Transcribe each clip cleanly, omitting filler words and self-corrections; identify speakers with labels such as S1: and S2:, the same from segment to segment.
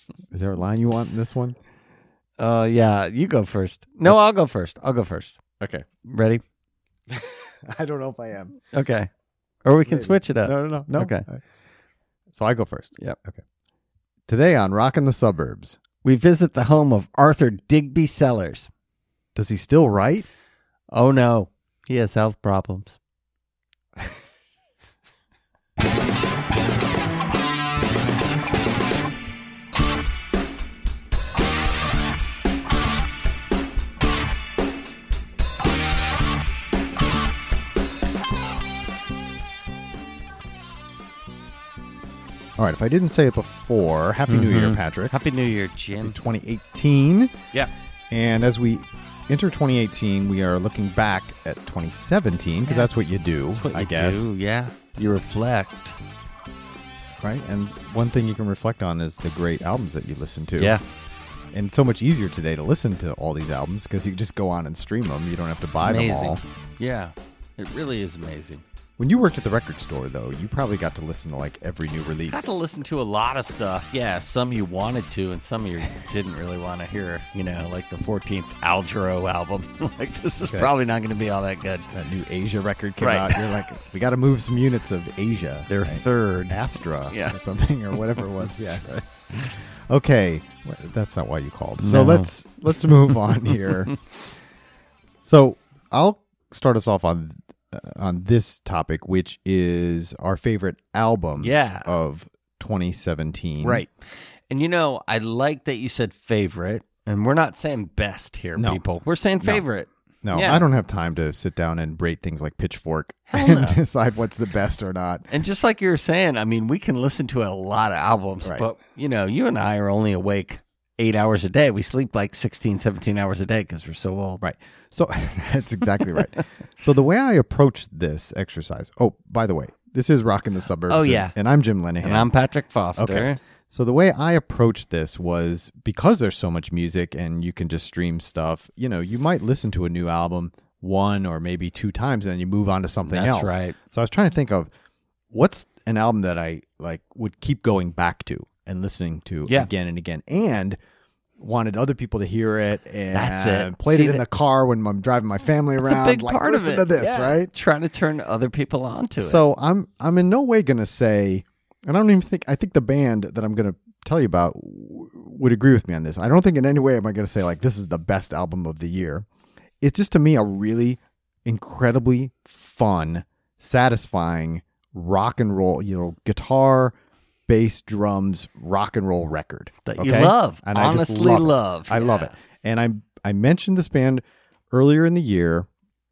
S1: Is there a line you want in this one?
S2: Yeah, you go first. No, I'll go first.
S1: Okay.
S2: Ready?
S1: I don't know if I am.
S2: Okay. Or we can
S1: Maybe.
S2: switch it up.
S1: No.
S2: Okay.
S1: So I go first.
S2: Yep.
S1: Okay. Today on Rockin' the Suburbs.
S2: We visit the home of Arthur Digby Sellers.
S1: Does he still write?
S2: Oh, no. He has health problems.
S1: All right. If I didn't say it before, Happy New Year, Patrick.
S2: Happy New Year, Jim.
S1: 2018.
S2: Yeah.
S1: And as we enter 2018, we are looking back at 2017 because that's what you do,
S2: That's what
S1: I
S2: you
S1: guess.
S2: do, yeah. You reflect.
S1: Right? And one thing you can reflect on is the great albums that you listen to.
S2: Yeah.
S1: And it's so much easier today to listen to all these albums because you just go on and stream them. You don't have to buy them all.
S2: Yeah. It really is amazing.
S1: When you worked at the record store, though, you probably got to listen to like every new release.
S2: Got to listen to a lot of stuff. Yeah, some you wanted to, and some you didn't really want to hear. You know, like the 14th Aldro album. Like, this is probably not going to be all that good.
S1: That new Asia record came
S2: Right.
S1: out. You're like, we got to move some units of Asia.
S2: Their
S1: right?
S2: third.
S1: Astra
S2: Yeah.
S1: or something or whatever it was. Yeah. Right. Okay, that's not why you called.
S2: No.
S1: So let's move on here. So I'll start us off on this topic, which is our favorite albums of 2017.
S2: Right. And you know, I like that you said favorite, and we're not saying best here,
S1: No.
S2: people. We're saying favorite.
S1: No,
S2: Yeah.
S1: I don't have time to sit down and rate things like Pitchfork
S2: Hell
S1: and
S2: no.
S1: decide what's the best or not.
S2: And just like you were saying, I mean, we can listen to a lot of albums,
S1: Right.
S2: but, you know, you and I are only awake 8 hours a day. We sleep like 16, 17 hours a day because we're so old.
S1: Right. So that's exactly right. So the way I approach this exercise, by the way, this is Rockin' the Suburbs.
S2: Oh, yeah.
S1: And I'm Jim Lenahan.
S2: And I'm Patrick Foster.
S1: Okay. So the way I approached this was because there's so much music and you can just stream stuff, you know, you might listen to a new album one or maybe two times and then you move on to something else.
S2: That's right.
S1: So I was trying to think of what's an album that I like would keep going back to and listening to again and again, and wanted other people to hear it, and
S2: That's it.
S1: played
S2: See,
S1: it in the car when I'm driving my family
S2: That's
S1: around.
S2: a big
S1: like,
S2: part of
S1: listen
S2: it.
S1: to this,
S2: Yeah.
S1: right?
S2: Trying to turn other people on to it.
S1: So I'm in no way going to say, and I don't even think, I think the band that I'm going to tell you about would agree with me on this. I don't think in any way am I going to say like this is the best album of the year. It's just to me a really incredibly fun, satisfying rock and roll, you know, guitar, bass, drums, rock and roll record
S2: that you love,
S1: and
S2: honestly
S1: I just
S2: love.
S1: I love it. And I mentioned this band earlier in the year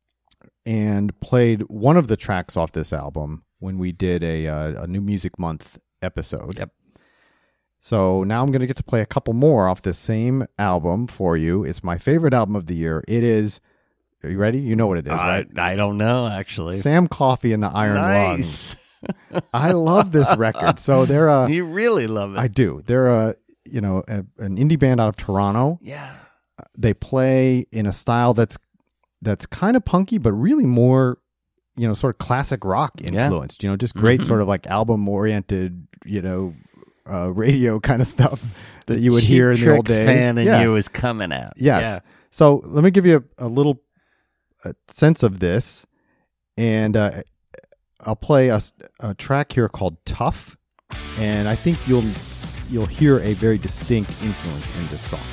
S1: and played one of the tracks off this album when we did a New Music Month episode.
S2: Yep.
S1: So now I'm going to get to play a couple more off this same album for you. It's my favorite album of the year. It is, are you ready? You know what it is, right?
S2: I don't know, actually.
S1: Sam Coffey and the Iron
S2: Nice.
S1: Lungs. I love this record. So they're
S2: You really love it.
S1: I do. They're an indie band out of Toronto.
S2: Yeah.
S1: They play in a style that's kind of punky, but really more, you know, sort of classic rock influenced. You know, just great sort of like album oriented, you know, radio kind of stuff that you would hear in the old day.
S2: Fan in you is coming out.
S1: Yes.
S2: Yeah.
S1: So let me give you a little sense of this, and I'll play a track here called "Tough," and I think you'll hear a very distinct influence in this song.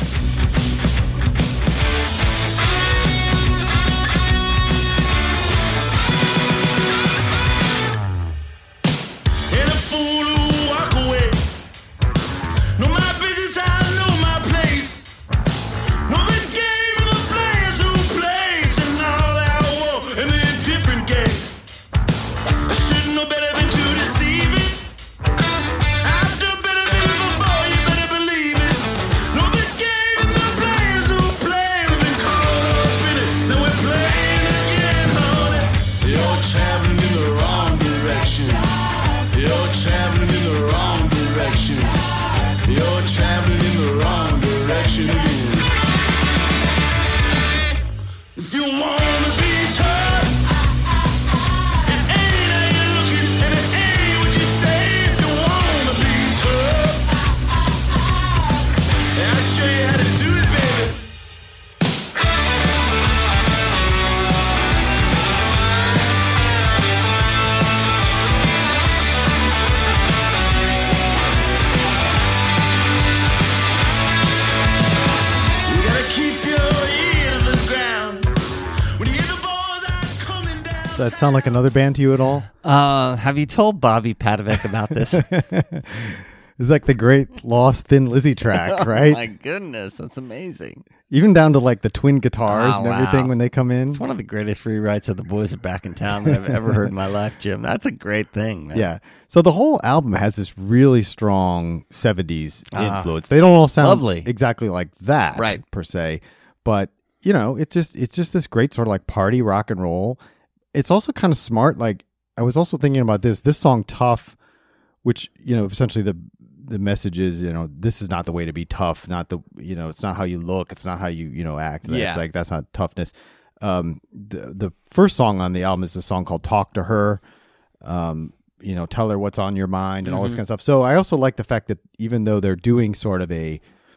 S3: If you wanna be tough, it ain't how you looking, and it ain't what you say. If you wanna be tough,
S1: that sound like another band to you at all?
S2: Have you told Bobby Padovic about this?
S1: It's like the great Lost Thin Lizzy track, right?
S2: Oh my goodness, that's amazing.
S1: Even down to like the twin guitars
S2: Oh,
S1: and everything
S2: wow.
S1: when they come in.
S2: It's one of the greatest rewrites of The Boys Are Back in Town that I've ever heard in my life, Jim. That's a great thing, man.
S1: Yeah. So the whole album has this really strong 70s
S2: Ah.
S1: influence. They don't all sound
S2: Lovely.
S1: exactly like that,
S2: Right.
S1: per se, but you know, it's just this great sort of like party rock and roll. It's also kind of smart. Like I was also thinking about this song "Tough," which, you know, essentially the message is, you know, this is not the way to be tough. Not the, you know, it's not how you look. It's not how you know, act.
S2: Yeah.
S1: It's like, that's not toughness. The first song on the album is a song called "Talk to Her." You know, tell her what's on your mind and all this kind of stuff. So I also like the fact that even though they're doing sort of a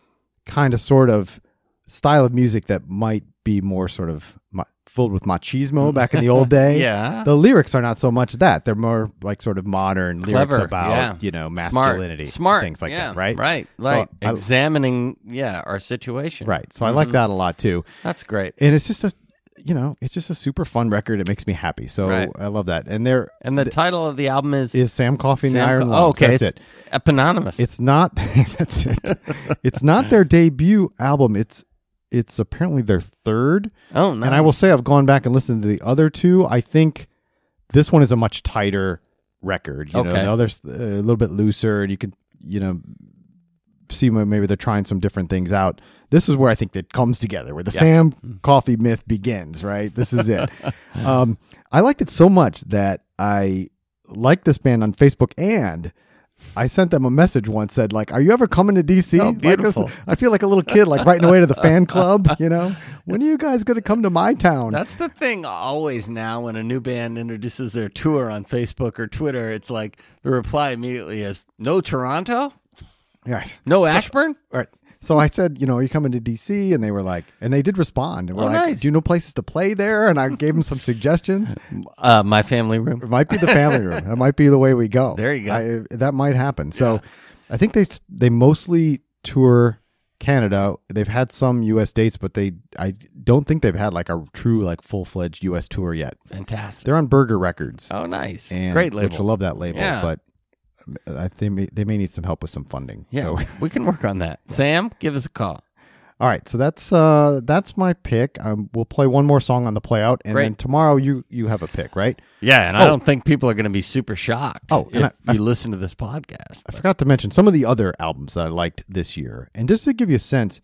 S1: sort of style of music that might be more sort of filled with machismo back in the old day,
S2: Yeah.
S1: the lyrics are not so much that. They're more like sort of modern lyrics
S2: Clever,
S1: about,
S2: yeah.
S1: you know, masculinity,
S2: Smart.
S1: things like
S2: yeah.
S1: that, right?
S2: Right.
S1: So
S2: Right.
S1: I-
S2: Examining, our situation.
S1: Right. So I like that a lot too.
S2: That's great.
S1: And it's just it's just a super fun record. It makes me happy. So
S2: Right.
S1: I love that. And
S2: And the title of the album is
S1: Sam Coffey and the
S2: Sam
S1: Iron
S2: Co-
S1: Lungs.
S2: Oh, okay.
S1: That's
S2: It's
S1: it.
S2: eponymous.
S1: It's not. That's it. It's not their debut album. It's apparently their third.
S2: oh, nice.
S1: And I will say I've gone back and listened to the other two. I think this one is a much tighter record. You know,
S2: Okay.
S1: the other's a little bit looser, and you can, you know, see where maybe they're trying some different things out. This is where I think that comes together, where the Sam Coffey myth begins, right? This is it. I liked it so much that I liked this band on Facebook, and I sent them a message once, said like, "Are you ever coming to DC?"
S2: Oh,
S1: Like this,
S2: beautiful.
S1: I feel like a little kid, like writing away to the fan club. You know, when are you guys going to come to my town?
S2: That's the thing always now when a new band introduces their tour on Facebook or Twitter, it's like the reply immediately is, no Toronto?
S1: Right.
S2: No Ashburn?
S1: Right. So I said, you know, are you coming to DC? And they were like, and they did respond. And we're
S2: Oh,
S1: like,
S2: nice.
S1: do you know places to play there? And I gave them some suggestions.
S2: My family room.
S1: It might be the family room. That might be the way we go.
S2: There you go.
S1: That might happen. So I think they mostly tour Canada. They've had some U.S. dates, but I don't think they've had like a true like full-fledged U.S. tour yet.
S2: Fantastic.
S1: They're on Burger Records.
S2: Oh, nice.
S1: And,
S2: Great label.
S1: Which I love that label.
S2: Yeah.
S1: But they may need some help with some funding.
S2: Yeah,
S1: So-
S2: we can work on that. Sam, give us a call.
S1: All right, so that's my pick. We'll play one more song on the play out, and
S2: Great.
S1: then tomorrow you have a pick, right?
S2: Yeah, and I don't think people are going to be super shocked
S1: Oh, and
S2: if you listen to this podcast.
S1: I forgot to mention some of the other albums that I liked this year, and just to give you a sense,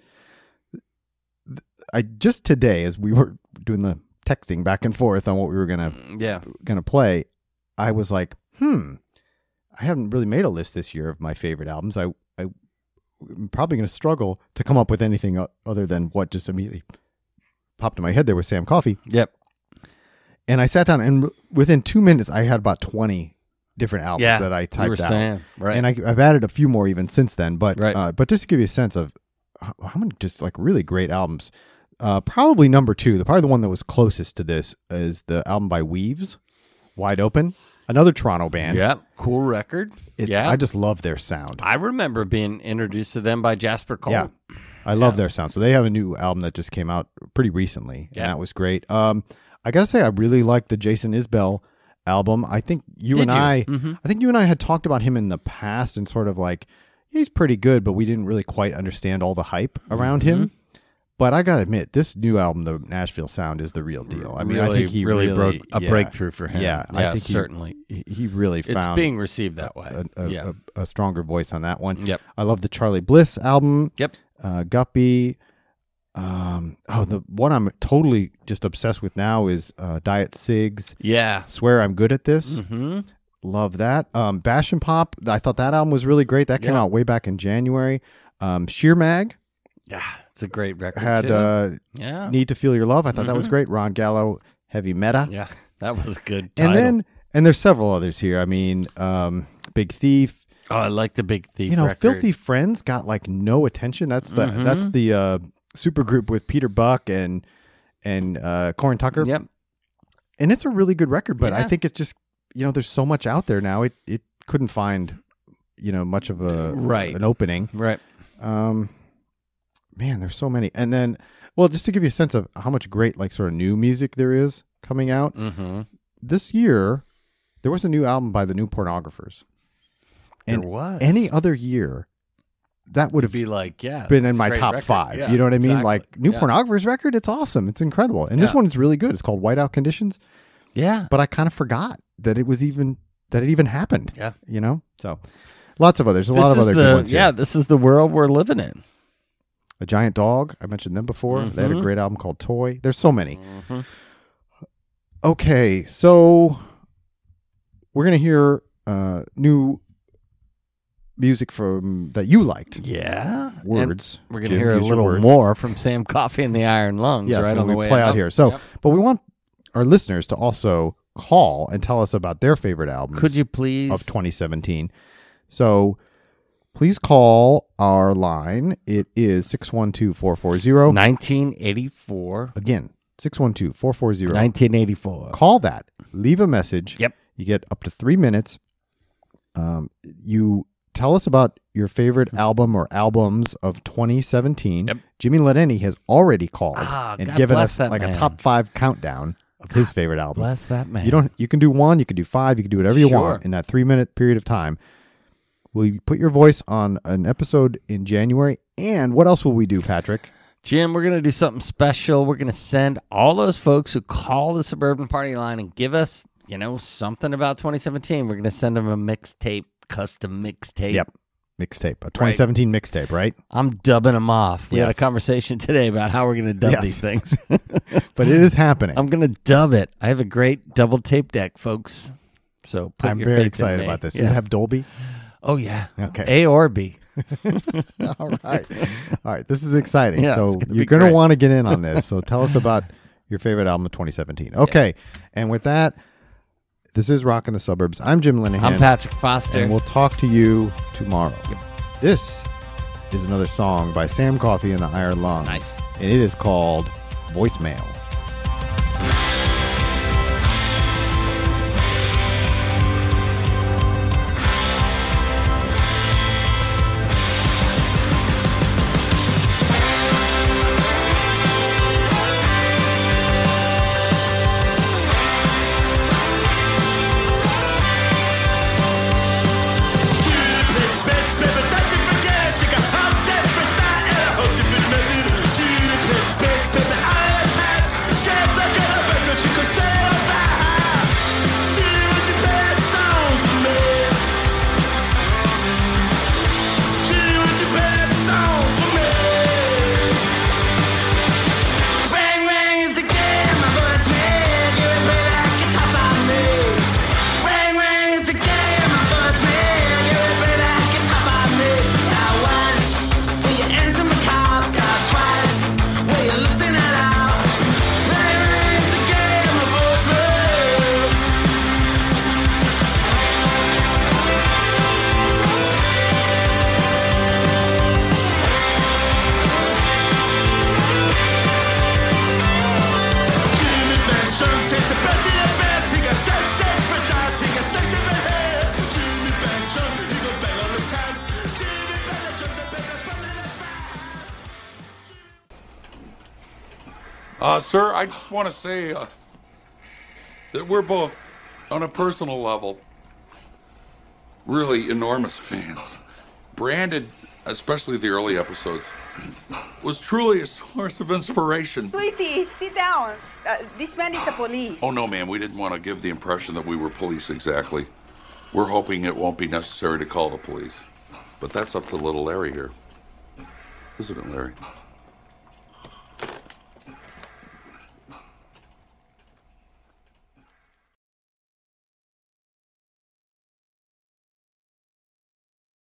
S1: I just today, as we were doing the texting back and forth on what we were gonna play, I was like, I haven't really made a list this year of my favorite albums. I'm probably going to struggle to come up with anything other than what just immediately popped in my head there with Sam Coffey.
S2: Yep.
S1: And I sat down, and within 2 minutes, I had about 20 different albums that I
S2: you were
S1: typed out.
S2: saying, right.
S1: And I've added a few more even since then. But
S2: Right.
S1: but just to give you a sense of how many just like really great albums, probably number two, probably the one that was closest to this is the album by Weaves, Wide Open, another Toronto band.
S2: Yep. Cool record.
S1: I just love their sound.
S2: I remember being introduced to them by Jasper Cole.
S1: Yeah. I love their sound. So they have a new album that just came out pretty recently, and that was great. I gotta say, I really like the Jason Isbell album. I think you and I had talked about him in the past, and sort of like he's pretty good, but we didn't really quite understand all the hype around him. But I gotta admit, this new album, the Nashville Sound, is the real deal. I mean, I think he really
S2: broke a breakthrough for him.
S1: Yeah,
S2: yeah,
S1: I think
S2: certainly.
S1: he really
S2: It's
S1: found
S2: being received that way.
S1: a stronger voice on that one.
S2: Yep.
S1: I love the Charlie Bliss album.
S2: Yep.
S1: Guppy. The one I'm totally just obsessed with now is Diet Cigs.
S2: Yeah.
S1: Swear I'm good at this.
S2: Mm-hmm.
S1: Love that. Bash and Pop. I thought that album was really great. That came out way back in January. Sheer Mag
S2: Yeah, it's a great record.
S1: had
S2: too. Yeah.
S1: Need to Feel Your Love. I thought that was great. Ron Gallo, Heavy Meta.
S2: Yeah, that was a good title.
S1: And there's several others here. I mean, Big Thief.
S2: Oh, I like the Big Thief
S1: You know,
S2: record.
S1: Filthy Friends got like no attention. That's the super group with Peter Buck and Corin Tucker.
S2: Yep.
S1: And it's a really good record, but I
S2: Yeah.
S1: think it's just, you know, there's so much out there now. It couldn't find, you know, much of an opening.
S2: Right.
S1: Man, there's so many. And then, well, just to give you a sense of how much great like sort of new music there is coming out.
S2: Mm-hmm.
S1: this year, there was a new album by the New Pornographers. And
S2: There was.
S1: any other year, that would have
S2: be like, yeah,
S1: been in
S2: it's a
S1: my
S2: great
S1: top
S2: record.
S1: 5.
S2: Yeah,
S1: You know what I mean?
S2: exactly.
S1: Like, New
S2: Yeah.
S1: Pornographers record, it's awesome. It's incredible. And this
S2: Yeah.
S1: one is really good. It's called Whiteout Conditions.
S2: Yeah.
S1: But I kind of forgot that it even happened.
S2: Yeah.
S1: You know? So, lots of others. A lot of other good ones here.
S2: Yeah, this is the world we're living in.
S1: A Giant Dog. I mentioned them before. They had a
S2: Mhm.
S1: great album called Toy. There's so many.
S2: Mhm.
S1: Okay, so we're gonna hear new music from that you liked.
S2: Yeah. And
S1: Words.
S2: we're going to
S1: Jim,
S2: hear a
S1: use your
S2: little
S1: words.
S2: more from Sam Coffey and the Iron Lungs
S1: Yes,
S2: right
S1: when
S2: on the
S1: we
S2: way
S1: play out
S2: up.
S1: here. So,
S2: Yep.
S1: but we want our listeners to also call and tell us about their favorite albums.
S2: Could you please?
S1: of 2017? So, please call our line. It is 612-440.
S2: 1984.
S1: Again, 612-440.
S2: 1984.
S1: Call that. Leave a message.
S2: Yep.
S1: You get up to 3 minutes. You tell us about your favorite album or albums of 2017.
S2: Yep.
S1: Jimmy Ledeni has already called and
S2: God
S1: given
S2: bless
S1: us
S2: that
S1: like
S2: man.
S1: a top 5 countdown of his favorite albums.
S2: Bless that man.
S1: You can do 1, you can do 5, you can do whatever you
S2: Sure.
S1: want in that 3-minute period of time. Will you put your voice on an episode in January? And what else will we do, Patrick?
S2: Jim, we're going to do something special. We're going to send all those folks who call the Suburban Party line and give us, something about 2017. We're going to send them a mixtape, custom mixtape.
S1: Yep. Mixtape. A 2017 mixtape, right?
S2: I'm dubbing them off. We had a
S1: Yes.
S2: conversation today about how we're going to dub
S1: Yes.
S2: these things.
S1: But it is happening.
S2: I'm going to dub it. I have a great double tape deck, folks. So put
S1: I'm
S2: your
S1: very
S2: faith in
S1: excited
S2: me.
S1: about this.
S2: Yeah.
S1: Does it have Dolby?
S2: Oh, yeah.
S1: Okay.
S2: A or B.
S1: All right. All right. This is exciting.
S2: Yeah,
S1: so
S2: it's gonna
S1: you're
S2: be
S1: going to
S2: great.
S1: want to get in on this. So tell us about your favorite album of 2017. Okay. And with that, this is Rockin' the Suburbs. I'm Jim Linehan.
S2: I'm Patrick Foster.
S1: And we'll talk to you tomorrow. This is another song by Sam Coffey and the Iron Lungs.
S2: Nice.
S1: And it is called Voicemail.
S4: Sir, I just want to say that we're both, on a personal level, really enormous fans. Brandon, especially the early episodes, was truly a source of inspiration.
S5: Sweetie, sit down. This man is the police.
S4: Oh, no, ma'am, we didn't want to give the impression that we were police exactly. We're hoping it won't be necessary to call the police. But that's up to little Larry here. Isn't it, Larry?